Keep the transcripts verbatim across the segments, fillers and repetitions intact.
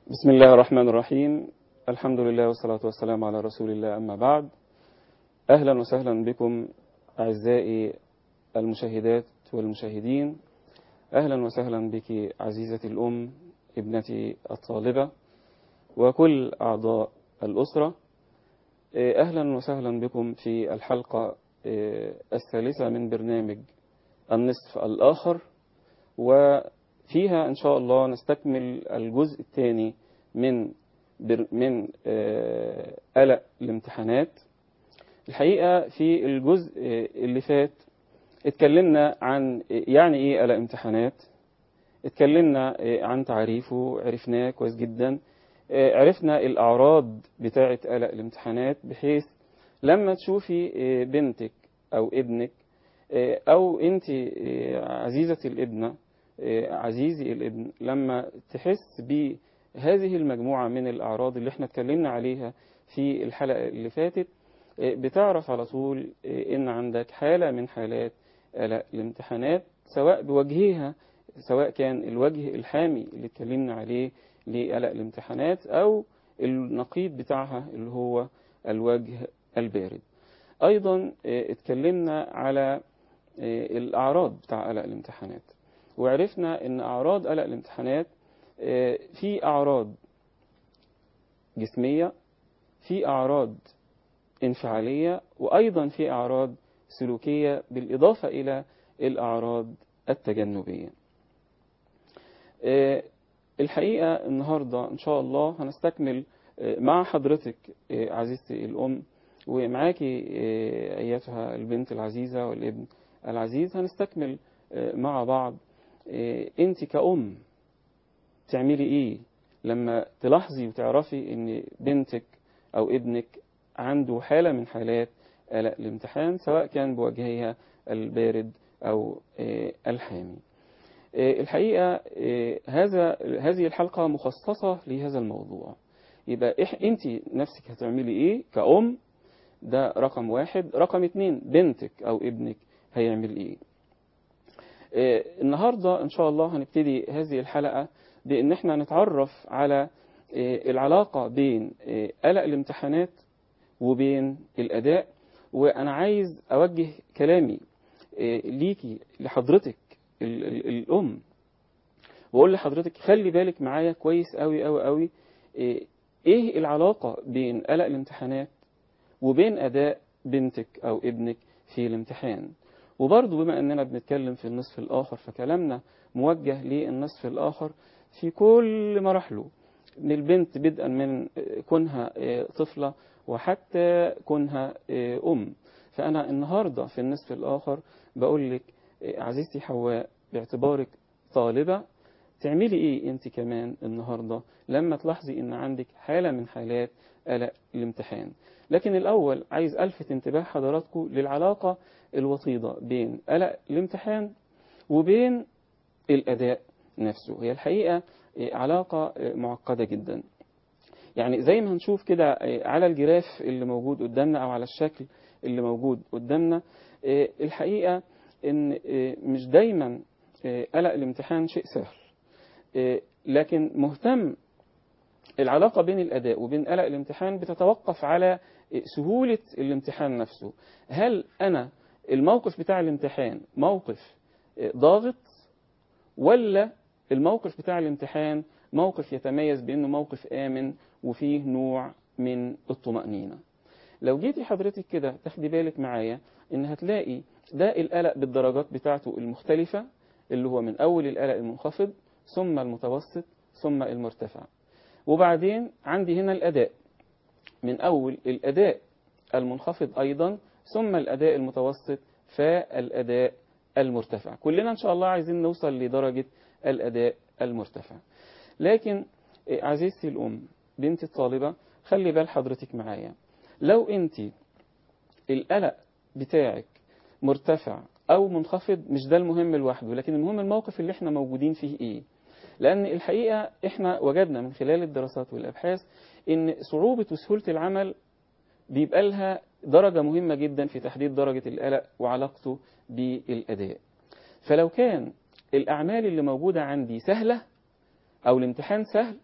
بسم الله الرحمن الرحيم. الحمد لله والصلاة والسلام على رسول الله، أما بعد. أهلا وسهلا بكم أعزائي المشاهدات والمشاهدين. أهلا وسهلا بك عزيزتي الأم، ابنتي الطالبة، وكل أعضاء الأسرة. أهلا وسهلا بكم في الحلقة الثالثة من برنامج النصف الآخر، وفيها إن شاء الله نستكمل الجزء الثاني من من قلق الامتحانات. الحقيقة في الجزء اللي فات اتكلمنا عن يعني ايه قلق امتحانات، اتكلمنا عن تعريفه، عرفناه كويس جدا، عرفنا الأعراض بتاعة قلق الامتحانات، بحيث لما تشوفي بنتك أو ابنك أو أنت عزيزتي الابنة عزيزي الابن، لما تحس بهذه المجموعة من الأعراض اللي احنا اتكلمنا عليها في الحلقة اللي فاتت، بتعرف على طول إن عندك حالة من حالات قلق الامتحانات، سواء بوجهها، سواء كان الوجه الحامي اللي اتكلمنا عليه لقلق الامتحانات أو النقيض بتاعها اللي هو الوجه البارد. أيضا اتكلمنا على الأعراض بتاع قلق الامتحانات، وعرفنا أن أعراض قلق الامتحانات في أعراض جسمية، في أعراض انفعالية، وأيضا في أعراض سلوكية، بالإضافة إلى الأعراض التجنبية. الحقيقة النهاردة إن شاء الله هنستكمل مع حضرتك عزيزتي الأم، ومعاكي أيتها البنت العزيزة والابن العزيز، هنستكمل مع بعض أنت كأم تعملي إيه لما تلاحظي وتعرفي أن بنتك أو ابنك عنده حالة من حالات قلق الامتحان، سواء كان بوجهها البارد أو الحامي. الحقيقة هذا هذه الحلقة مخصصة لهذا الموضوع. يبقى أنت نفسك هتعملي إيه كأم، ده رقم واحد. رقم اتنين، بنتك أو ابنك هيعمل إيه. النهاردة إن شاء الله هنبتدي هذه الحلقة بأن احنا نتعرف على العلاقة بين قلق الامتحانات وبين الأداء. وأنا عايز أوجه كلامي ليكي لحضرتك الأم، وأقول لحضرتك خلي بالك معايا كويس قوي قوي قوي إيه العلاقة بين قلق الامتحانات وبين أداء بنتك أو ابنك في الامتحان. وبرضه بما أننا بنتكلم في النصف الآخر، فكلامنا موجه للنصف الآخر في كل مراحله، من البنت بدءا من كونها طفلة وحتى كونها أم. فأنا النهاردة في النصف الآخر بقول لك عزيزتي حواء، باعتبارك طالبة، تعملي إيه أنت كمان النهاردة لما تلاحظي إن عندك حالة من حالات قلق الامتحان. لكن الأول عايز ألفت انتباه حضراتكم للعلاقة الوطيدة بين قلق الامتحان وبين الأداء نفسه. هي الحقيقة علاقة معقدة جدا. يعني زي ما هنشوف كده على الجراف اللي موجود قدامنا أو على الشكل اللي موجود قدامنا، الحقيقة إن مش دايما قلق الامتحان شيء سهل، لكن مهتم العلاقة بين الأداء وبين قلق الامتحان بتتوقف على سهولة الامتحان نفسه. هل أنا الموقف بتاع الامتحان موقف ضاغط، ولا الموقف بتاع الامتحان موقف يتميز بأنه موقف آمن وفيه نوع من الطمأنينة. لو جيتي حضرتك كده تاخدي بالك معايا إن هتلاقي ده القلق بالدرجات بتاعته المختلفة، اللي هو من أول القلق المنخفض ثم المتوسط ثم المرتفع. وبعدين عندي هنا الأداء، من أول الأداء المنخفض أيضا ثم الأداء المتوسط فالأداء المرتفع. كلنا إن شاء الله عايزين نوصل لدرجة الأداء المرتفع. لكن عزيزتي الأم بنت الطالبة، خلي بال حضرتك معايا، لو أنت القلق بتاعك مرتفع أو منخفض مش ده المهم لوحده، لكن المهم الموقف اللي احنا موجودين فيه إيه. لأن الحقيقة احنا وجدنا من خلال الدراسات والأبحاث إن صعوبة وسهولة العمل بيبقى لها درجة مهمة جدا في تحديد درجة القلق وعلاقته بالأداء. فلو كان الأعمال اللي موجودة عندي سهلة أو الامتحان سهل،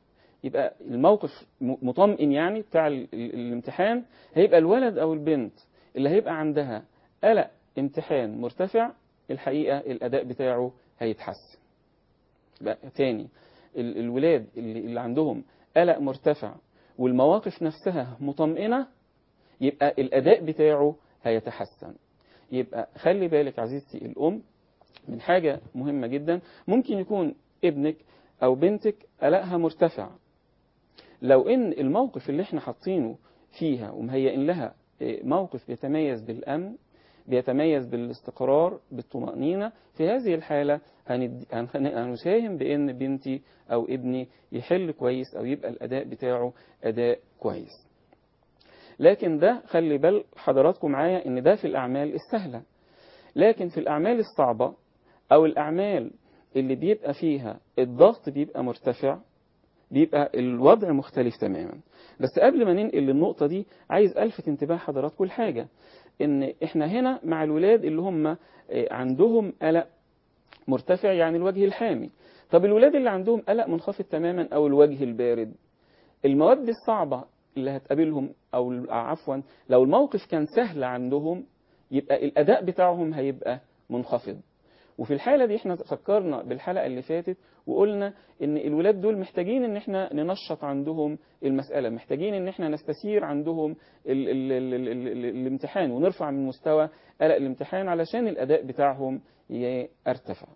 يبقى الموقف مطمئن يعني بتاع الامتحان، هيبقى الولد أو البنت اللي هيبقى عندها قلق امتحان مرتفع الحقيقة الأداء بتاعه هيتحسن. بقى تاني، الولاد اللي, اللي عندهم قلق مرتفع والمواقف نفسها مطمئنة يبقى الأداء بتاعه هيتحسن. يبقى خلي بالك عزيزتي الأم من حاجة مهمة جدا. ممكن يكون ابنك أو بنتك قلقها مرتفع، لو إن الموقف اللي احنا حاطينه فيها ومهيئين لها موقف بيتميز بالأمن، بيتميز بالاستقرار بالطمأنينة، في هذه الحالة هنساهم بأن بنتي أو ابني يحل كويس أو يبقى الأداء بتاعه أداء كويس. لكن ده خلي بال حضراتكم معايا إن ده في الأعمال السهلة، لكن في الأعمال الصعبة أو الأعمال اللي بيبقى فيها الضغط بيبقى مرتفع بيبقى الوضع مختلف تماما. بس قبل ما ننقل للنقطة دي عايز ألفت انتباه حضراتكم لحاجة، إن إحنا هنا مع الولاد اللي هم عندهم قلق مرتفع يعني الوجه الحامي. طب الولاد اللي عندهم قلق منخفض تماما أو الوجه البارد، المواد الصعبة اللي هتقابلهم أو عفوا لو الموقف كان سهل عندهم يبقى الأداء بتاعهم هيبقى منخفض. وفي الحالة دي احنا فكرنا بالحلقة اللي فاتت وقلنا ان الولاد دول محتاجين ان احنا ننشط عندهم المسألة، محتاجين ان احنا نستثير عندهم ال ال ال ال ال الامتحان ونرفع من مستوى قلق الامتحان علشان الأداء بتاعهم يرتفع.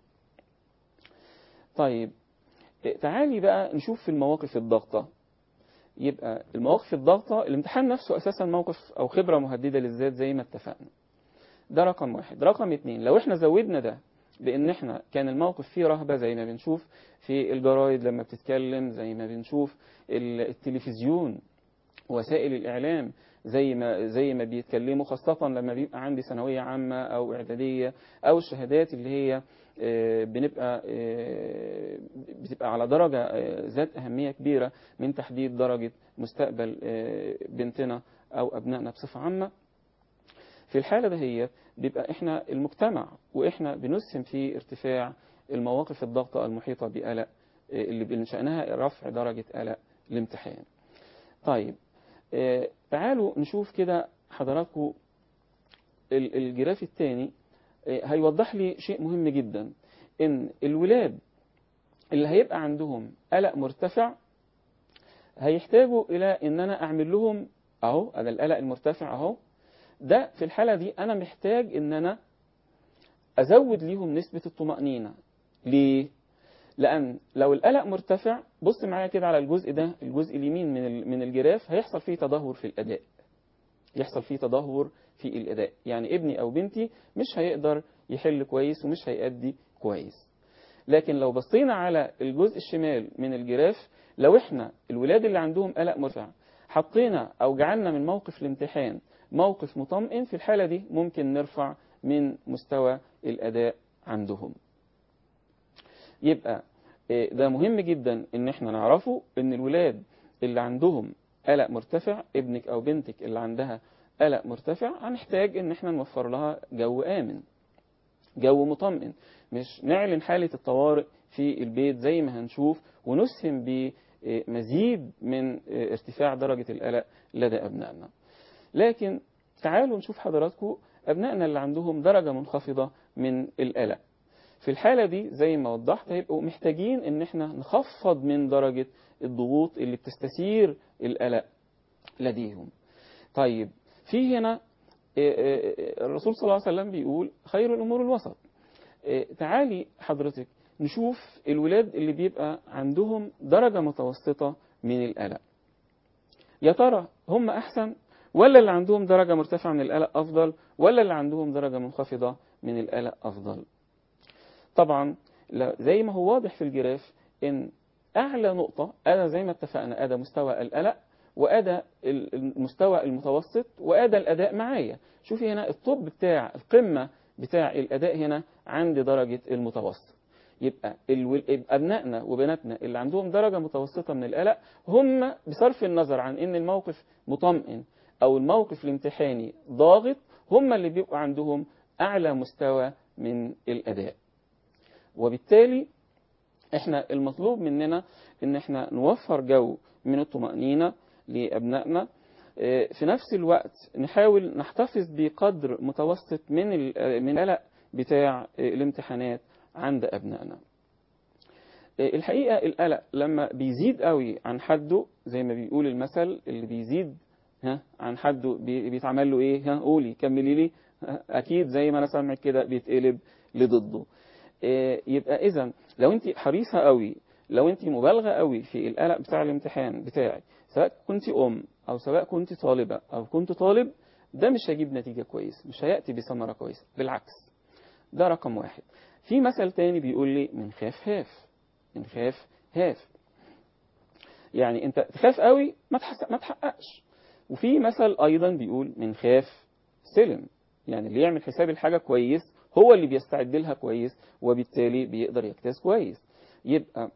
طيب تعالي بقى نشوف في المواقف الضغطة. يبقى المواقف الضغطة الامتحان نفسه أساسا موقف أو خبرة مهددة للذات زي ما اتفقنا، ده رقم واحد. رقم اتنين، لو احنا زودنا ده بان احنا كان الموقف فيه رهبة زي ما بنشوف في الجرايد لما بتتكلم، زي ما بنشوف التلفزيون وسائل الإعلام زي ما زي ما بيتكلموا، خاصة لما بيبقى عندي ثانوية عامة أو إعدادية أو الشهادات اللي هي بنبقى بتبقى على درجة ذات أهمية كبيرة من تحديد درجة مستقبل بنتنا أو أبنائنا بصفة عامة. في الحالة دهيت بيبقى احنا المجتمع واحنا بنسهم في ارتفاع المواقف الضغطة المحيطة بقلق اللي بنشأنها رفع درجة قلق الامتحان. طيب اه تعالوا نشوف كده حضراتكم الجراف الثاني اه هيوضح لي شيء مهم جدا، ان الولاد اللي هيبقى عندهم قلق مرتفع هيحتاجوا الى ان انا اعمل لهم اهو انا القلق المرتفع اهو، ده في الحالة دي أنا محتاج إن أنا أزود ليهم نسبة الطمأنينة. ليه؟ لأن لو القلق مرتفع، بص معايا كده على الجزء ده، الجزء اليمين من من الجراف، هيحصل فيه تدهور في الأداء. يحصل فيه تدهور في الأداء، يعني ابني أو بنتي مش هيقدر يحل كويس ومش هيأدي كويس. لكن لو بصينا على الجزء الشمال من الجراف، لو احنا الولاد اللي عندهم قلق مرتفع حطينا أو جعلنا من موقف الامتحان موقف مطمئن، في الحالة دي ممكن نرفع من مستوى الأداء عندهم. يبقى ده مهم جدا ان احنا نعرفه ان الولاد اللي عندهم قلق مرتفع، ابنك او بنتك اللي عندها قلق مرتفع، هنحتاج ان احنا نوفر لها جو آمن، جو مطمئن، مش نعلن حالة الطوارئ في البيت زي ما هنشوف ونسهم بمزيد من ارتفاع درجة القلق لدى أبنائنا. لكن تعالوا نشوف حضراتكم أبنائنا اللي عندهم درجة منخفضة من القلق. في الحالة دي زي ما وضحت هيبقوا محتاجين ان احنا نخفض من درجة الضغوط اللي بتستثير القلق لديهم. طيب في هنا الرسول صلى الله عليه وسلم بيقول خير الأمور الوسط. تعالي حضرتك نشوف الولاد اللي بيبقى عندهم درجة متوسطة من القلق، يا ترى هم أحسن ولا اللي عندهم درجة مرتفعة من القلق أفضل، ولا اللي عندهم درجة منخفضة من القلق أفضل؟ طبعا زي ما هو واضح في الجراف ان اعلى نقطة ادى زي ما اتفقنا ادى مستوى القلق وادى المستوى المتوسط وادى الاداء معايا. شوفي هنا الطب بتاع القمة بتاع الاداء هنا عند درجة المتوسط. يبقى ابنائنا وبناتنا اللي عندهم درجة متوسطة من القلق هم بصرف النظر عن ان الموقف مطمئن او الموقف الامتحاني ضاغط، هم اللي بيبقوا عندهم اعلى مستوى من الاداء. وبالتالي احنا المطلوب مننا ان احنا نوفر جو من الطمأنينة لأبنائنا، في نفس الوقت نحاول نحتفظ بقدر متوسط من من القلق بتاع الامتحانات عند أبنائنا. الحقيقة القلق لما بيزيد قوي عن حده، زي ما بيقول المثل، اللي بيزيد ها عن حده بيتعمل له ايه؟ ها قولي كملي لي. اكيد زي ما انا سامع كده بيتقلب لضده. يبقى اذا لو انت حريصة قوي، لو انت مبالغة قوي في القلق بتاع الامتحان بتاعك، سواء كنت ام او سواء كنت طالبة او كنت طالب، ده مش هيجيب نتيجة كويسة، مش هيأتي بثمرة كويسة، بالعكس. ده رقم واحد. في مثل تاني بيقول لي من خاف هاف، من خاف هاف، يعني انت تخاف قوي ما ما تحققش. وفي مثل ايضا بيقول من خاف سلم، يعني اللي يعمل حساب الحاجة كويس هو اللي بيستعد لها كويس، وبالتالي بيقدر يجتاز كويس. يبقى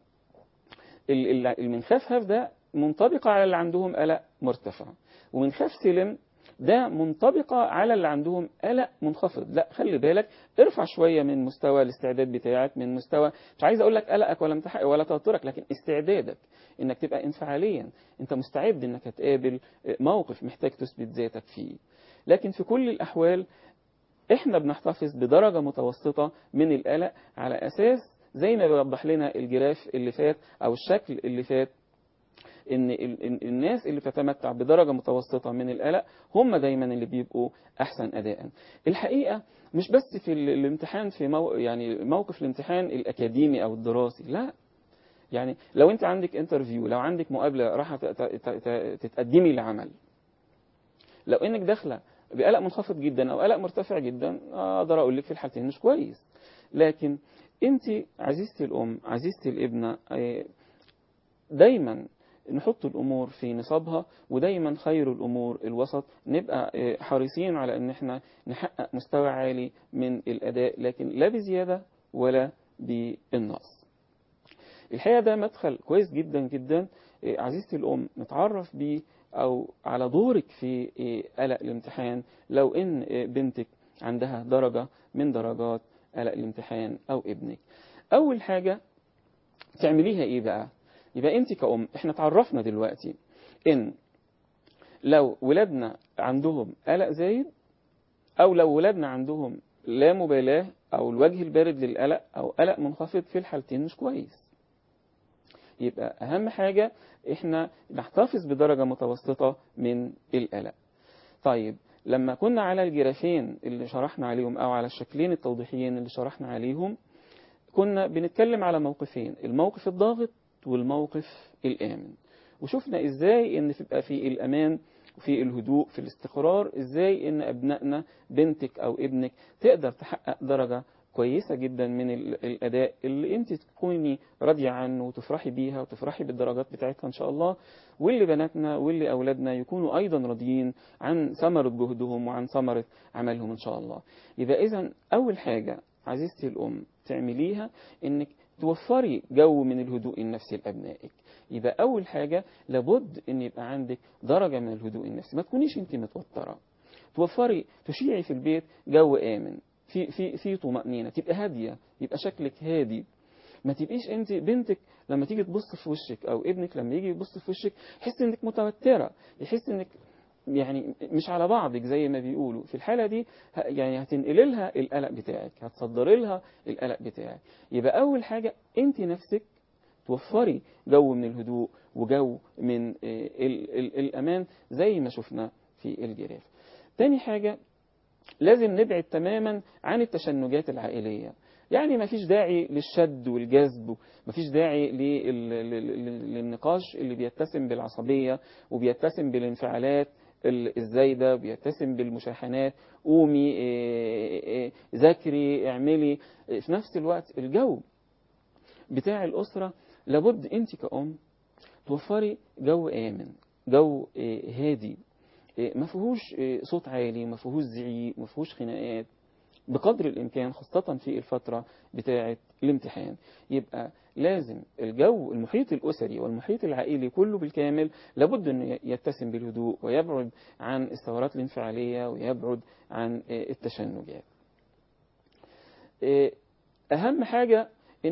من خاف هاف ده منطبقة على اللي عندهم قلق مرتفع، ومن خاف سلم ده منطبقة على اللي عندهم قلق منخفض. لا خلي بالك، ارفع شوية من مستوى الاستعداد بتاعك، من مستوى، مش عايز اقول لك قلقك ولا امتحان ولا توترك، لكن استعدادك انك تبقى انفعاليا، انت مستعد انك هتقابل موقف محتاج تثبت ذاتك فيه. لكن في كل الاحوال احنا بنحتفظ بدرجة متوسطة من القلق، على اساس زي ما بيوضح لنا الجراف اللي فات او الشكل اللي فات، ان الناس اللي بتتمتع بدرجة متوسطة من القلق هم دايما اللي بيبقوا احسن اداء. الحقيقة مش بس في الامتحان، في مو يعني موقف الامتحان الاكاديمي او الدراسي، لا، يعني لو انت عندك انترفيو، لو عندك مقابلة راح تتقدمي لعمل، لو انك داخله بقلق منخفض جدا او قلق مرتفع جدا، اقدر اقول لك في الحالتين مش كويس. لكن انت عزيزتي الام، عزيزتي الابنه، دايما نحط الأمور في نصابها، ودايما خير الأمور الوسط. نبقى حريصين على أن احنا نحقق مستوى عالي من الأداء، لكن لا بزيادة ولا بالنقص. الحقيقة ده مدخل كويس جدا جدا عزيزتي الأم نتعرف بيه أو على دورك في قلق الامتحان، لو إن بنتك عندها درجة من درجات قلق الامتحان أو ابنك. أول حاجة تعمليها إيه بقى؟ يبقى انت كأم، احنا تعرفنا دلوقتي ان لو ولادنا عندهم قلق زايد، او لو ولادنا عندهم لا مبالاة او الوجه البارد للقلق او قلق منخفض، في الحالتين مش كويس. يبقى اهم حاجة احنا نحتفظ بدرجة متوسطة من القلق. طيب لما كنا على الجرافين اللي شرحنا عليهم او على الشكلين التوضيحيين اللي شرحنا عليهم، كنا بنتكلم على موقفين، الموقف الضاغط والموقف الآمن. وشفنا ازاي ان تبقى في الامان وفي الهدوء في الاستقرار، ازاي ان ابنائنا، بنتك او ابنك، تقدر تحقق درجة كويسة جدا من الاداء اللي انت تكوني راضية عنه وتفرحي بيها وتفرحي بالدرجات بتاعتها ان شاء الله، واللي بناتنا واللي اولادنا يكونوا ايضا راضيين عن ثمرة جهدهم وعن ثمرة عملهم ان شاء الله. يبقى اذا اول حاجة عزيزتي الام تعمليها انك توفري جو من الهدوء النفسي لأبنائك. يبقى أول حاجة لابد أن يبقى عندك درجة من الهدوء النفسي، ما تكونيش أنت متوترة. توفري تشيعي في البيت جو آمن، في في في طمأنينة، تبقى هادية، يبقى شكلك هادي. ما تبقيش أنت بنتك لما تيجي تبص في وشك أو ابنك لما يجي يبص في وشك يحس أنك متوترة، يحس أنك يعني مش على بعضك زي ما بيقولوا. في الحالة دي يعني هتنقل لها القلق بتاعك، هتصدر لها القلق بتاعك. يبقى أول حاجة أنت نفسك توفري جو من الهدوء وجو من ال ال الأمان زي ما شفنا في الجراف. تاني حاجة لازم نبعد تماما عن التشنجات العائلية، يعني ما فيش داعي للشد والجذب، ما فيش داعي للنقاش اللي بيتسم بالعصبية وبيتسم بالانفعالات الزايدة، بيتسم بالمشاحنات، قومي ذاكري اعملي. في نفس الوقت الجو بتاع الأسرة لابد انت كأم توفري جو آمن، جو هادي، ما فيهوش صوت عالي، ما فيهوش زعيق، ما فيهوش خناقات بقدر الإمكان، خاصة في الفترة بتاعة الامتحان. يبقى لازم الجو المحيط الأسري والمحيط العائلي كله بالكامل لابد أن يتسم بالهدوء ويبعد عن الثورات الانفعالية ويبعد عن التشنجات. أهم حاجة أنك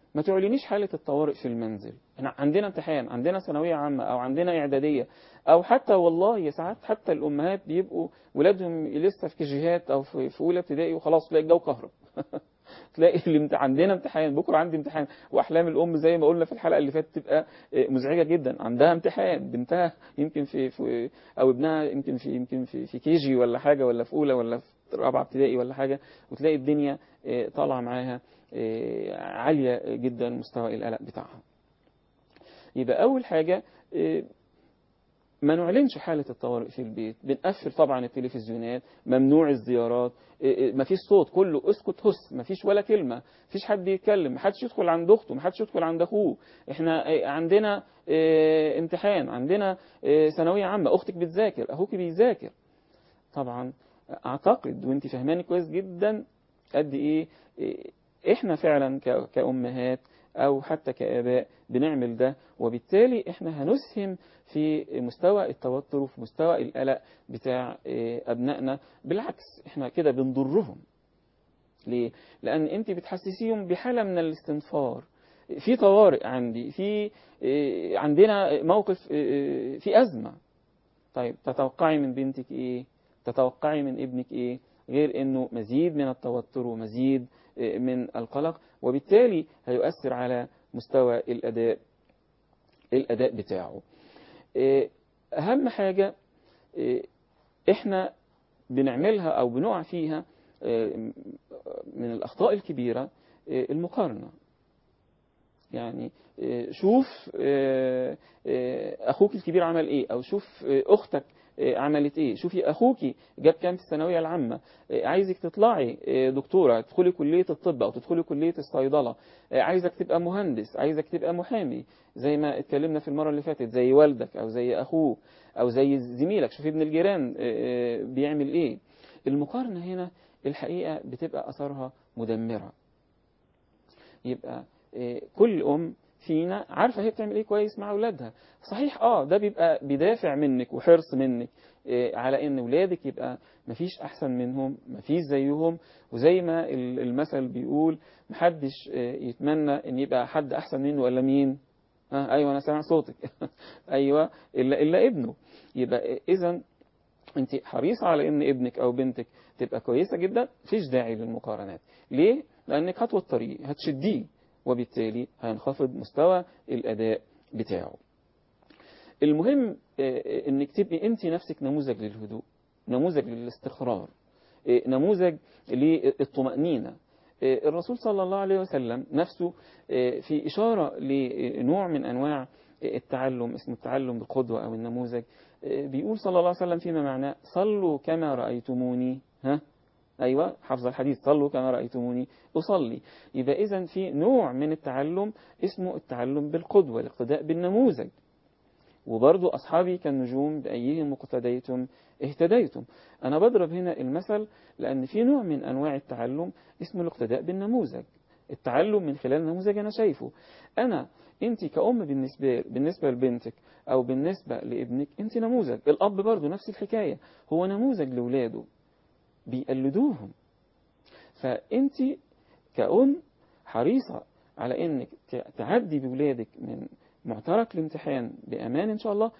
ما تعلنيش حالة الطوارئ في المنزل. احنا عندنا امتحان، عندنا ثانوية عامة أو عندنا إعدادية، أو حتى والله يا ساعات حتى الأمهات بيبقوا ولادهم لسه في كيجيهات أو في في أولى ابتدائي وخلاص تلاقي الجو كهرب. تلاقي اللي عندنا امتحان بكرة، عندي امتحان. وأحلام الأم زي ما قلنا في الحلقة اللي فاتت تبقى مزعجة جدا. عندها امتحان بنتها يمكن في, في أو ابنها يمكن في يمكن في, في كيجي ولا حاجة، ولا في أولى ولا في رابعة ابتدائي ولا حاجة، وتلاقي الدنيا طالعة معاها عالية جدا مستوى القلق بتاعها. يبقى أول حاجة ما نعلنش حالة الطوارئ في البيت. بنقفل طبعا التلفزيونات، ممنوع الزيارات، ما فيش صوت، كله اسكت هس، ما فيش ولا كلمة، ما فيش حد يتكلم، ما حدش يدخل عند أخته، ما حدش يدخل عند أخوه. احنا عندنا امتحان، عندنا ثانوية عامة، أختك بتذاكر، أخوك بيذاكر. طبعا أعتقد وانت فهماني كويس جدا قد إيه احنا فعلا كأمهات أو حتى كآباء بنعمل ده، وبالتالي احنا هنسهم في مستوى التوتر وفي مستوى القلق بتاع أبنائنا. بالعكس احنا كده بنضرهم. ليه؟ لأن انت بتحسسيهم بحالة من الاستنفار. في طوارئ عندي، في عندنا موقف، في أزمة. طيب تتوقعي من بنتك ايه؟ تتوقعي من ابنك ايه غير انه مزيد من التوتر ومزيد من القلق، وبالتالي هيؤثر على مستوى الأداء الأداء بتاعه. أهم حاجة احنا بنعملها أو بنقع فيها من الأخطاء الكبيرة المقارنة. يعني شوف أخوك الكبير عمل إيه، أو شوف أختك عملت إيه، شوفي أخوك جاب كام في الثانوية العامة، عايزك تطلعي دكتورة، تدخلي كلية الطب أو تدخلي كلية الصيدلة، عايزك تبقى مهندس، عايزك تبقى محامي زي ما اتكلمنا في المرة اللي فاتت، زي والدك أو زي أخوه أو زي زميلك، شوفي ابن الجيران بيعمل إيه. المقارنة هنا الحقيقة بتبقى أثرها مدمرة. يبقى كل أم فينا عارفة هي بتعمل ايه كويس مع أولادها. صحيح اه ده بيبقى بدافع منك وحرص منك على ان أولادك يبقى مفيش أحسن منهم، مفيش زيهم. وزي ما المثل بيقول محدش يتمنى ان يبقى حد أحسن منه ولا مين. آه ايوه انا سامع صوتك. ايوه الا الا ابنه. يبقى اذا انت حريصة على ان ابنك او بنتك تبقى كويسة جدا، مفيش داعي للمقارنات. ليه؟ لانك هتوى الطريق هتشديه، وبالتالي هينخفض مستوى الأداء بتاعه. المهم انك تبقي انت نفسك نموذج للهدوء، نموذج للاستقرار، نموذج للطمأنينة. الرسول صلى الله عليه وسلم نفسه في إشارة لنوع من أنواع التعلم اسمه التعلم بالقدوة أو النموذج، بيقول صلى الله عليه وسلم فيما معناه صلوا كما رأيتموني ها أيوة حفظ الحديث صلوا كما رأيتموني أصلي. يبقى إذن في نوع من التعلم اسمه التعلم بالقدوة، الاقتداء بالنموذج. وبرضو أصحابي كالنجوم بأيهم اقتديتم اهتديتم. أنا بضرب هنا المثل لأن في نوع من أنواع التعلم اسمه الاقتداء بالنموذج، التعلم من خلال نموذج أنا شايفه. أنا أنت كأم بالنسبة بالنسبة لبنتك أو بالنسبة لابنك أنت نموذج. الأب برضو نفس الحكاية، هو نموذج لولاده بيقلدوهم. فأنت كأم حريصة على أنك تعدي بولادك من معترك الامتحان بأمان إن شاء الله.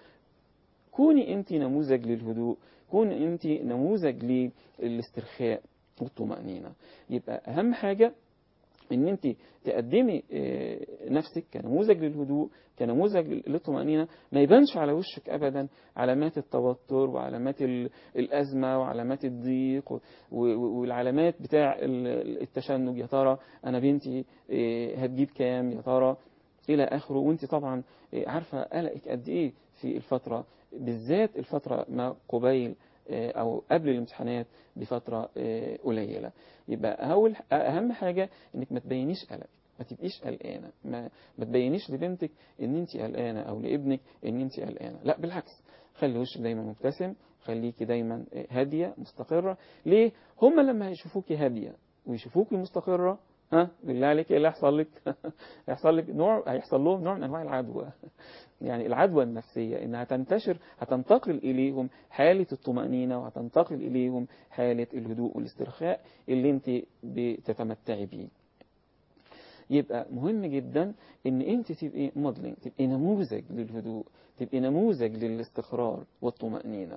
كوني أنت نموذج للهدوء، كوني أنت نموذج للاسترخاء والطمأنينة. يبقى أهم حاجة ان انت تقدمي نفسك كنموذج للهدوء، كنموذج للطمأنينة. ما يبانش على وشك ابدا علامات التوتر وعلامات الازمه وعلامات الضيق والعلامات بتاع التشنج. يا ترى انا بنتي هتجيب كام يا ترى الى اخره. وانت طبعا عارفه قلقك قد ايه في الفتره، بالذات الفتره ما قبيل أو قبل الامتحانات بفترة قليلة. يبقى أول أهم حاجة إنك ما تبينيش قلق، ما تبقيش قلقانة، ما, ما تبينيش لبنتك إن أنت قلقانة أو لابنك إن أنت قلقانة. لا بالعكس، خلي وشك دايما مبتسم، خليكي دايما هادية مستقرة. ليه؟ هما لما هيشوفوكي هادية ويشوفوكي مستقرة، ها بالله عليك ايه اللي هيحصل لك؟ هيحصل لك نوع هيحصل لهم نوع من انواع العدوى. يعني العدوى النفسية انها تنتشر، هتنتقل اليهم حالة الطمأنينة وهتنتقل اليهم حالة الهدوء والاسترخاء اللي انت بتتمتعي بيه. يبقى مهم جدا ان انت تبقي موديلنج، تبقي نموذج للهدوء، تبقي نموذج للاستقرار والطمأنينة.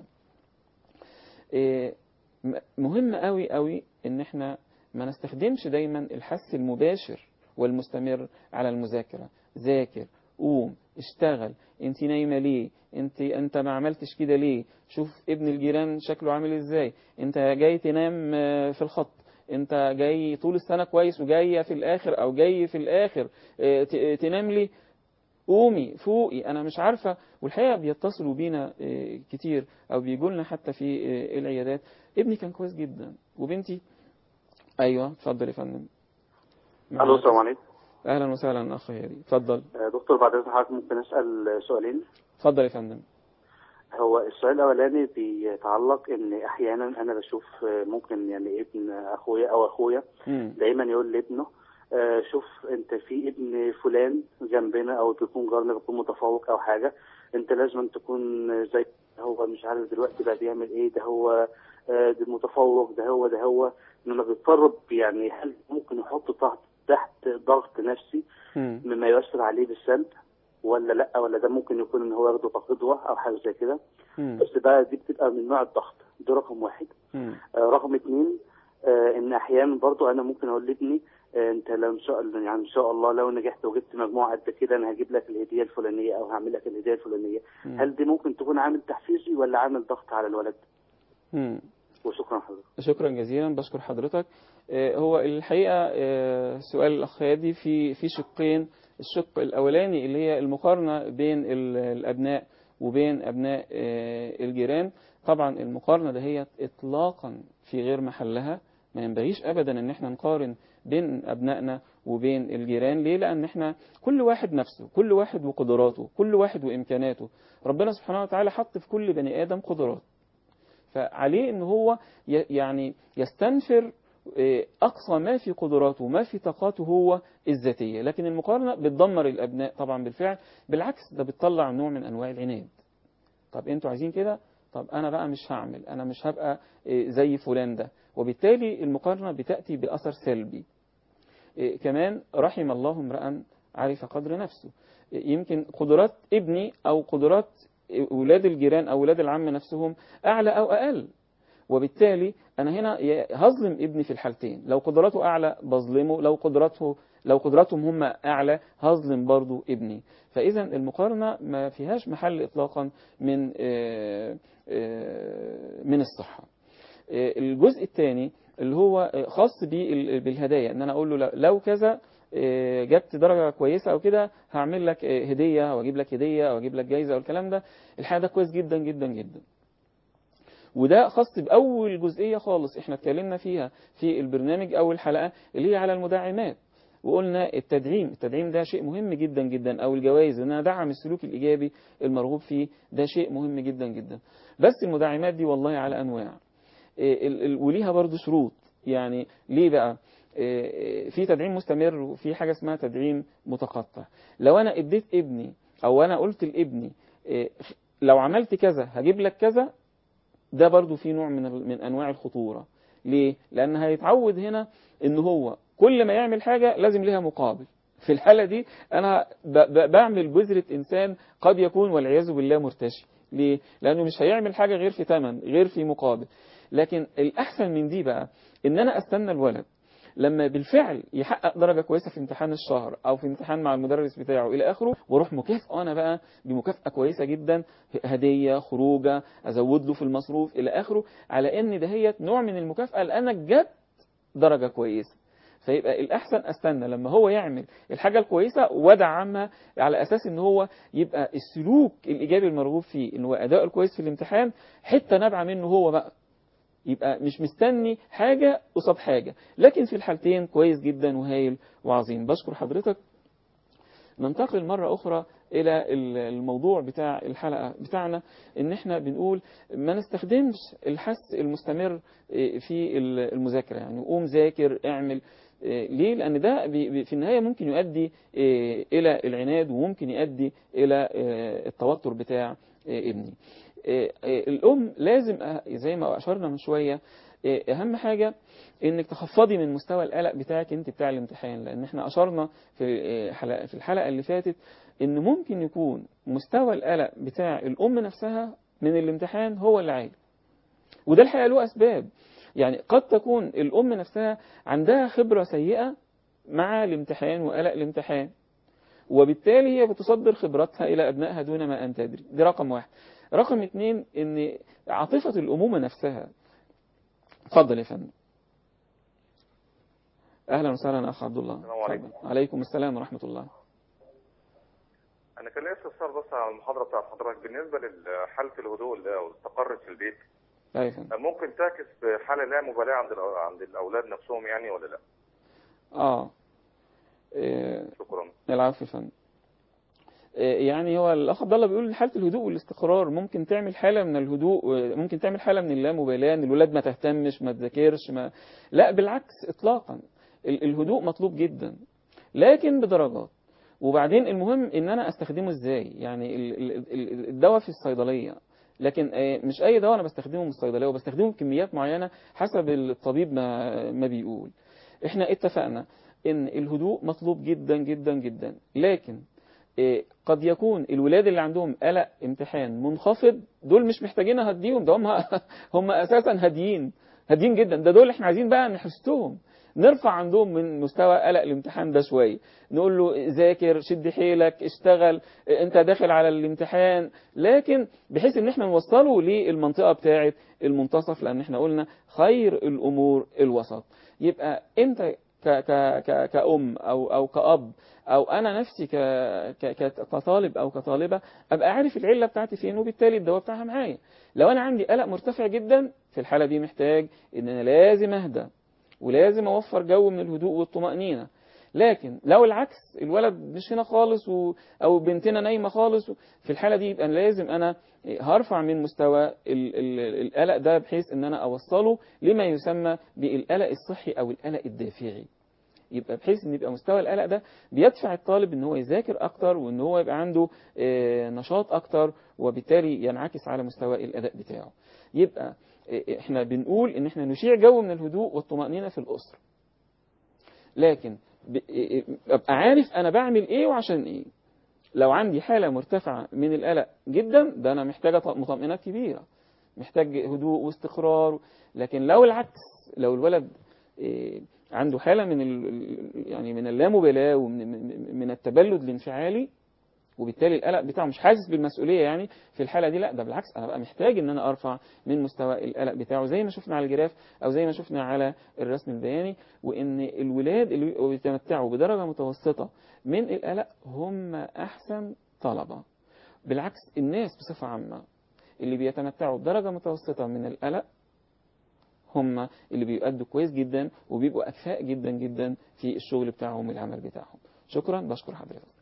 مهم قوي قوي ان احنا ما نستخدمش دايما الحث المباشر والمستمر على المذاكرة. ذاكر، قوم، اشتغل، انت نايمة ليه، انت انت ما عملتش كده ليه، شوف ابن الجيران شكله عامل ازاي، انت جاي تنام في الخط، انت جاي طول السنة كويس وجاية في الاخر او جاي في الاخر تنام لي، قومي فوقي. انا مش عارفة. والحقيقة بيتصلوا بينا كتير او بيجوا لنا حتى في العيادات، ابني كان كويس جدا وبنتي. ايوه اتفضل يا فندم. الو السلام عليكم. اهلا وسهلا اخ هادي، اتفضل. دكتور بعد اذن حضرتك ممكن اسال سؤالين؟ اتفضل يا فندم. هو السؤال الاولاني بيتعلق ان احيانا انا بشوف ممكن يعني ابن اخويا او اخويا مم. دايما يقول لابنه شوف انت في ابن فلان جنبنا او بيكون جارنا بيكون متفوق او حاجه، انت لازم تكون زي هو، مش عارف دلوقتي بقى بيعمل ايه، ده هو ده متفوق، ده هو ده هو لما بيتفرج يعني هل ممكن يحط تحت تحت ضغط نفسي مما يؤثر عليه بالسلب ولا لا، ولا ده ممكن يكون ان هو ياخده كقدوه او حاجه زي كده؟ بس بقى دي بتبقى من نوع الضغط، ده رقم واحد. آه رقم اتنين، آه ان احيانا برضو انا ممكن اقول لابني آه انت لو ان شاء الله يعني ان شاء الله لو نجحت وجبت مجموعه قد كده انا هجيب لك الهديه الفلانيه او هعمل لك الهديه الفلانيه. مم. هل دي ممكن تكون عامل تحفيزي ولا عامل ضغط على الولد؟ مم. وشكرا حضرتك. شكرا جزيلا، بشكر حضرتك. هو الحقيقة سؤال الأخ هادي في في شقين. الشق الأولاني اللي هي المقارنة بين الأبناء وبين أبناء الجيران. طبعا المقارنة ده هي إطلاقا في غير محلها. ما ينبغيش أبدا أن احنا نقارن بين أبنائنا وبين الجيران. ليه؟ لأن احنا كل واحد نفسه، كل واحد وقدراته، كل واحد وإمكاناته. ربنا سبحانه وتعالى حط في كل بني آدم قدرات، فعليه ان هو يعني يستنفر اقصى ما في قدراته وما في طاقاته هو الذاتيه. لكن المقارنه بتدمر الابناء طبعا بالفعل، بالعكس ده بتطلع نوع من انواع العناد. طب انتوا عايزين كده، طب انا بقى مش هعمل، انا مش هبقى زي فلان ده، وبالتالي المقارنه بتاتي باثر سلبي. كمان رحم الله امرأ عرف قدر نفسه. يمكن قدرات ابني او قدرات أولاد الجيران أو أولاد العم نفسهم أعلى أو أقل، وبالتالي أنا هنا هظلم ابني في الحالتين. لو قدراته أعلى بظلمه، لو قدراته لو قدراتهم هم أعلى هظلم برضو ابني. فإذا المقارنة ما فيهاش محل إطلاقا من من الصحة. الجزء الثاني اللي هو خاص بالهدايا، ان انا اقول له لو كذا جبت درجة كويسة او كده هعمل لك هدية او اجيب لك هدية او اجيب لك جايزة او الكلام ده. الحقيقة ده كويس جدا جدا جدا، وده خاص بأول جزئية خالص احنا اتكلمنا فيها في البرنامج اول حلقة اللي هي على المدعمات، وقلنا التدعيم التدعيم ده شيء مهم جدا جدا، او الجوائز ان انا ادعم السلوك الايجابي المرغوب فيه، ده شيء مهم جدا جدا. بس المدعمات دي والله على انواع، وليها برضو شروط. يعني ليه بقى؟ في تدعيم مستمر وفي حاجة اسمها تدعيم متقطع. لو انا اديت ابني او انا قلت لابني لو عملت كذا هجيب لك كذا، ده برضو في نوع من من انواع الخطورة. ليه؟ لان هيتعود هنا ان هو كل ما يعمل حاجة لازم لها مقابل. في الحالة دي انا بعمل بذرة انسان قد يكون والعياذ بالله مرتشي. ليه؟ لانه مش هيعمل حاجة غير في ثمن، غير في مقابل. لكن الأحسن من دي بقى إن أنا أستنى الولد لما بالفعل يحقق درجة كويسة في امتحان الشهر أو في امتحان مع المدرس بتاعه إلى آخره، واروح مكافئه أنا بقى بمكافأة كويسة جدا، هدية، خروجة، أزود له في المصروف إلى آخره، على إن دهيت نوع من المكافأة لأنك جبت درجة كويسة. فيبقى الأحسن أستنى لما هو يعمل الحاجة الكويسة وادعمها على أساس إن هو يبقى السلوك الإيجابي المرغوب فيه، إن هو أداء الكويس في الامتحان حتة نابعة منه هو بقى، يبقى مش مستني حاجة قصاد حاجة. لكن في الحالتين كويس جدا وهايل وعظيم. بشكر حضرتك. ننتقل مرة أخرى إلى الموضوع بتاع الحلقة بتاعنا، إن إحنا بنقول ما نستخدمش الحث المستمر في المذاكرة، يعني قوم ذاكر اعمل. ليه؟ لأن ده في النهاية ممكن يؤدي إلى العناد وممكن يؤدي إلى التوتر بتاع ابني. الأم لازم زي ما أشرنا من شوية اهم حاجة انك تخفضي من مستوى القلق بتاعك انت بتاع الامتحان، لان احنا اشرنا في حلقة في الحلقة اللي فاتت ان ممكن يكون مستوى القلق بتاع الام نفسها من الامتحان هو اللي عالي، وده الحقيقة له اسباب. يعني قد تكون الام نفسها عندها خبرة سيئة مع الامتحان وقلق الامتحان، وبالتالي هي بتصدر خبرتها إلى أبنائها دون ما أن تدري. دي رقم واحد. رقم اتنين إن عاطفة الأمومة نفسها. اتفضل يا فندم. أهلا وسهلا أخ عبد الله. السلام عليكم. عليكم السلام ورحمة الله. أنا كان ليا استفسار بس على المحاضرة بتاعت حضرتك بالنسبة لحالة الهدوء اللي استقرت في البيت. أيوة. ممكن تعكس حالة لا مبالاة عند عند الأولاد نفسهم يعني ولا لا؟ آه إيه شكرا. العفو يا فندم. إيه يعني هو الأخ عبد الله بيقول حالة الهدوء والاستقرار ممكن تعمل حالة من الهدوء، ممكن تعمل حالة من اللامبالاة، ان الولاد ما تهتمش ما تذاكرش ما لا بالعكس إطلاقا. الهدوء مطلوب جدا لكن بدرجات. وبعدين المهم ان انا استخدمه ازاي. يعني الدواء في الصيدلية، لكن مش اي دواء انا بستخدمه من الصيدلية، وبستخدمه بكميات معينة حسب الطبيب ما ما بيقول. احنا اتفقنا ان الهدوء مطلوب جدا جدا جدا، لكن قد يكون الولاد اللي عندهم قلق امتحان منخفض دول مش محتاجين اهديهم، ده هم هم اساسا هاديين هاديين جدا. ده دول احنا عايزين بقى نحسهم، نرفع عندهم من مستوى قلق الامتحان ده شويه، نقول له ذاكر، شد حيلك، اشتغل، انت داخل على الامتحان، لكن بحيث ان احنا نوصله للمنطقه بتاعه المنتصف، لان احنا قلنا خير الامور الوسط. يبقى انت ك ك ك كأم او او كأب او انا نفسي ك ك كطالب او كطالبه ابقى عارف العله بتاعتي فين، وبالتالي الدواء بتاعها معايا. لو انا عندي قلق مرتفع جدا في الحاله دي محتاج ان انا لازم اهدى ولازم اوفر جو من الهدوء والطمأنينة. لكن لو العكس، الولد مش هنا خالص و... او بنتنا نايمة خالص، في الحالة دي يبقى لازم انا هرفع من مستوى ال... ال... القلق ده، بحيث ان انا اوصله لما يسمى بالقلق الصحي او القلق الدافعي. يبقى بحيث ان يبقى مستوى القلق ده بيدفع الطالب ان هو يذاكر اكتر، وان هو يبقى عنده نشاط اكتر، وبالتالي ينعكس على مستوى الاداء بتاعه. يبقى احنا بنقول ان احنا نشيع جو من الهدوء والطمأنينة في الأسرة، لكن ابقى عارف انا بعمل ايه وعشان ايه. لو عندي حالة مرتفعة من القلق جدا، ده انا محتاجة مطمئنات كبيرة، محتاج هدوء واستقرار. لكن لو العكس، لو الولد عنده حالة من يعني من اللامبالاة ومن من التبلد الانفعالي، وبالتالي القلق بتاعه مش حاسس بالمسؤولية، يعني في الحالة دي لا، ده بالعكس انا بقى محتاج ان انا ارفع من مستوى القلق بتاعه، زي ما شفنا على الجراف او زي ما شفنا على الرسم البياني. وان الولاد اللي بيتمتعوا بدرجة متوسطة من القلق هم احسن طلبة. بالعكس الناس بصفة عامة اللي بيتمتعوا بدرجة متوسطة من القلق هم اللي بيؤدوا كويس جدا، وبيبقوا اكفاء جدا جدا في الشغل بتاعهم والعمل بتاعهم. شكرا، بشكر حضرتك.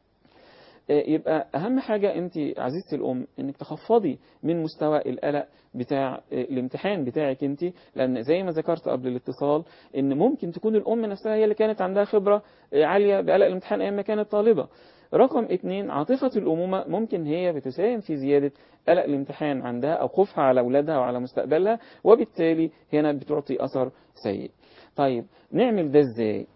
يبقى أهم حاجة أنت عزيزتي الأم أنك تخفضي من مستوى القلق بتاع الامتحان بتاعك أنت، لأن زي ما ذكرت قبل الاتصال أن ممكن تكون الأم نفسها هي اللي كانت عندها خبرة عالية بقلق الامتحان أيام ما كانت طالبة. رقم اتنين، عاطفة الأمومة ممكن هي بتساهم في زيادة قلق الامتحان عندها أو خوفها على أولادها وعلى مستقبلها، وبالتالي هنا بتعطي أثر سيء. طيب نعمل ده إزاي؟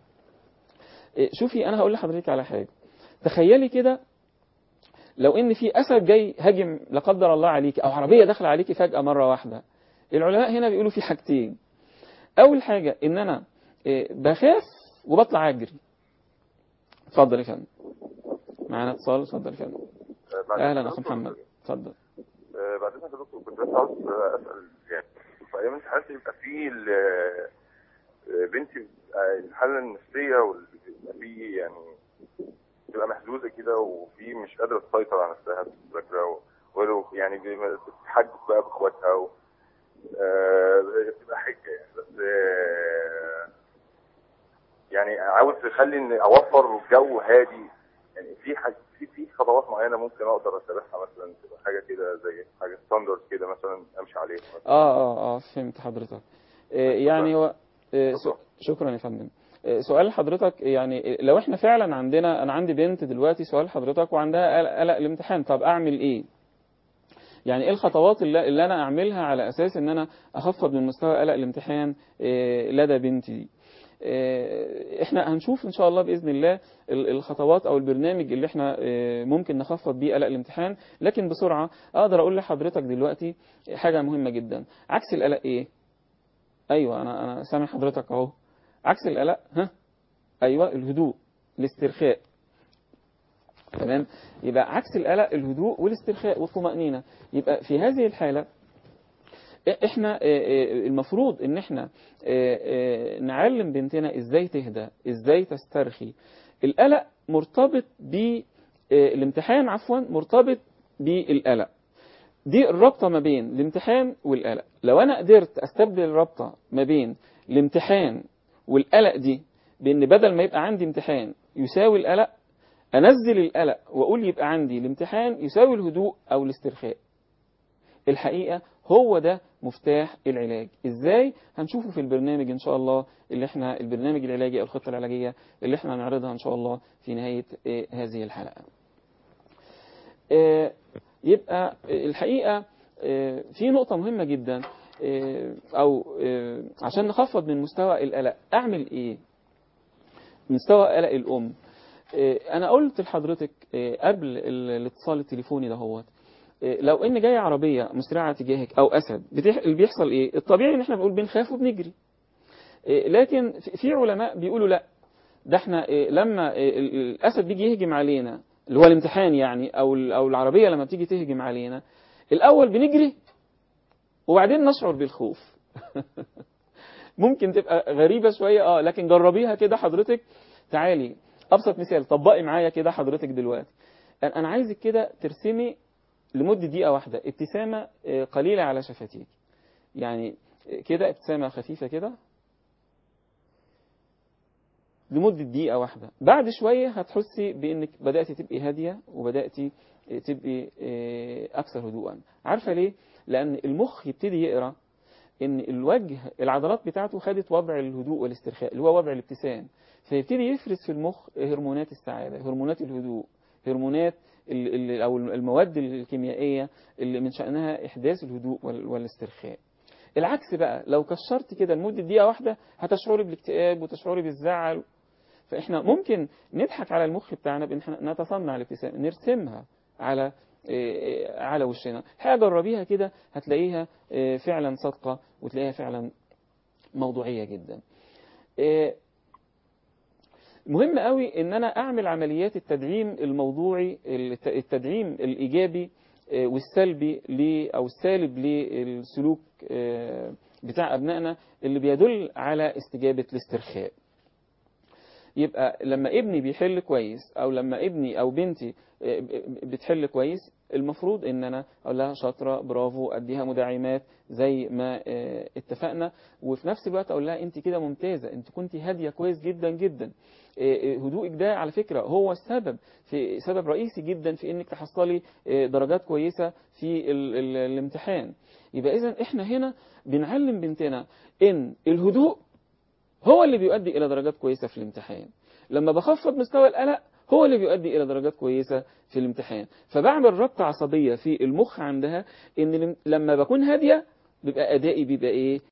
شوفي أنا هقول لحضرتك على حاجة. تخيلي كده لو ان في اسد جاي هاجم لا قدر الله عليك، او عربيه داخله عليك فجاه مره واحده. العلماء هنا بيقولوا في حاجتين. اول حاجه ان انا بخاف وبطلع اجري. اتفضل يا فندم، معانا اتصال. اتفضل يا فندم. اهلا اخو محمد، اتفضل. بعدين يا دكتور كنت بس عاوز اسال، يعني في ايام الامتحانات بيبقى في بنتي الحاله النفسيه وبيبقى في يعني بتبقى محدوده كده، وفي مش قادره تسيطر على نفسها في المذاكره، ولو يعني بتتحجج بقى باخواتها و... آه بتبقى حجه يعني. بس آه يعني عاوز تخلي ان اوفر جو هادي، يعني في حاجه في في خطوات معينه ممكن اقدر اتبعها، مثلا تبقى حاجه كده زي حاجه ستاندرد كده مثلا امشي عليها مثلا. اه اه اه فهمت حضرتك. آه يعني هو آه شكرا يا فندم. سؤال حضرتك يعني لو احنا فعلا عندنا، انا عندي بنت دلوقتي سؤال حضرتك وعندها قلق الامتحان، طب اعمل ايه؟ يعني ايه الخطوات اللي, اللي انا اعملها على اساس ان انا اخفض من مستوى قلق الامتحان لدى بنتي دي. احنا هنشوف ان شاء الله باذن الله الخطوات او البرنامج اللي احنا ممكن نخفض بيه قلق الامتحان. لكن بسرعه اقدر اقول لحضرتك دلوقتي حاجه مهمه جدا. عكس القلق ايه؟ ايوه انا انا سامع حضرتك اهو. عكس القلق ها؟ ايوه الهدوء، الاسترخاء. تمام. يبقى عكس القلق الهدوء والاسترخاء والطمأنينة. يبقى في هذه الحالة احنا المفروض ان احنا نعلم بنتنا ازاي تهدى، ازاي تسترخي. القلق مرتبط بالامتحان، عفوا مرتبط بالقلق. دي الرابطة ما بين الامتحان والقلق. لو انا قدرت استبدل الرابطة ما بين الامتحان والقلق دي بان بدل ما يبقى عندي امتحان يساوي القلق، انزل القلق واقول يبقى عندي الامتحان يساوي الهدوء او الاسترخاء. الحقيقة هو ده مفتاح العلاج. ازاي؟ هنشوفه في البرنامج ان شاء الله، اللي احنا البرنامج العلاجي او الخطة العلاجية اللي احنا هنعرضها ان شاء الله في نهاية اه هذه الحلقة. اه يبقى الحقيقة اه في نقطة مهمة جدا، اه او اه عشان نخفض من مستوى القلق اعمل ايه؟ مستوى قلق الام. اه انا قلت لحضرتك اه قبل الاتصال التليفوني ده هو لو ان جاي عربية مسرعة تجاهك او اسد بتح... اللي بيحصل ايه؟ الطبيعي ان احنا بنقول بنخاف وبنجري. إيه لكن في علماء بيقولوا لا، ده احنا إيه لما إيه الاسد بيجي يهجم علينا اللي هو الامتحان يعني، او او العربية لما بتيجي تهجم علينا الاول بنجري وبعدين نشعر بالخوف. ممكن تبقى غريبة شوية اه لكن جربيها كده حضرتك. تعالي ابسط مثال، طبقي معايا كده حضرتك دلوقتي. انا عايزك كده ترسمي لمدة دقيقة واحدة ابتسامة قليلة على شفتيك، يعني كده ابتسامة خفيفة كده لمدة دقيقة واحدة. بعد شوية هتحسي بأنك بدأت تبقي هادية وبدأت تبقي أكثر هدوءا. عارفة ليه؟ لأن المخ يبتدي يقرأ أن الوجه العضلات بتاعته خدت وضع الهدوء والاسترخاء اللي هو وضع الابتسام، فيبتدي يفرز في المخ هرمونات السعادة، هرمونات الهدوء، هرمونات أو المواد الكيميائية اللي من شأنها إحداث الهدوء والاسترخاء. العكس بقى، لو كشرت كده لمدة دقيقة واحدة هتشعري بالاكتئاب وتشعري بالزعل. فإحنا ممكن نضحك على المخ بتاعنا بإن احنا نتصنع الابتسامة، نرسمها على على وشنا. حاجة جربيها كده هتلاقيها فعلا صادقة وتلاقيها فعلا موضوعية جدا. مهم قوي ان انا اعمل عمليات التدعيم الموضوعي، التدعيم الايجابي والسلبي او السالب للسلوك بتاع ابنائنا اللي بيدل على استجابة الاسترخاء. يبقى لما ابني بيحل كويس او لما ابني او بنتي بتحل كويس، المفروض ان انا اقول لها شاطره برافو، اديها مدعمات زي ما اتفقنا، وفي نفس الوقت اقول لها انت كده ممتازه، انت كنتي هاديه كويس جدا جدا. هدوءك ده على فكره هو السبب، في سبب رئيسي جدا في انك تحصلي درجات كويسه في ال ال الامتحان. يبقى اذا احنا هنا بنعلم بنتنا ان الهدوء هو اللي بيؤدي إلى درجات كويسة في الامتحان. لما بخفض مستوى القلق هو اللي بيؤدي إلى درجات كويسة في الامتحان. فبعمل ربط عصبية في المخ عندها إن لما بكون هادية بيبقى أدائي بيبقى إيه؟